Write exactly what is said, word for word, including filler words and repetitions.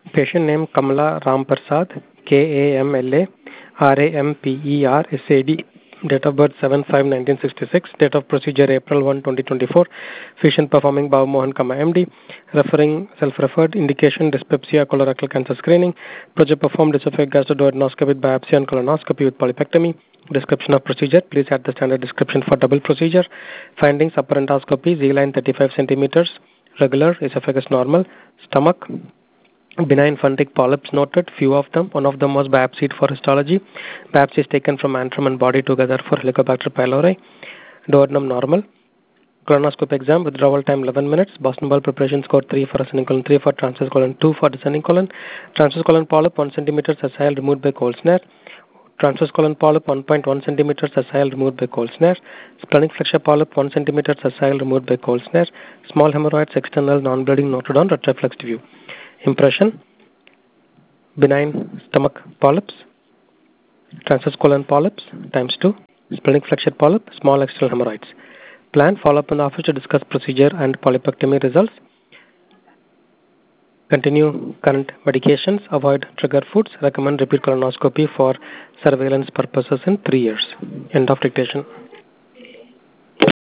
Patient name Kamala Rampersad, K A M L A R A M P E R S A D. Date of birth seven five nineteen sixty-six. Date of procedure April first, twenty twenty-four. Physician performing Babu Mohan Kama M D. Referring self-referred. Indication dyspepsia, colorectal cancer screening. Project performed esophageal gastroduodenoscopy with biopsy and colonoscopy with polypectomy. Description of procedure. Please add the standard description for double procedure. Findings: upper endoscopy, Z-line thirty-five centimeters. Regular, esophagus normal. Stomach, benign funding polyps noted, few of them. One of them was biopsied for histology. Biopsy is taken from antrum and body together for Helicobacter pylori. Duodenum normal. Colonoscope exam, withdrawal time eleven minutes. Boston ball preparation score three for ascending colon, three for transverse colon, two for descending colon. Transverse colon polyp one centimeter sessile removed by cold snare. Transverse colon polyp one point one centimeter sessile removed by cold snare. Splenic flexure polyp one centimeter sessile removed by cold snare. Small hemorrhoids external non-bleeding noted on retroflexed view. Impression: benign stomach polyps, transverse colon polyps times two, splenic flexure polyp, small external hemorrhoids. Plan: follow up in the office to discuss procedure and polypectomy results. Continue current medications, avoid trigger foods, recommend repeat colonoscopy for surveillance purposes in three years. End of dictation.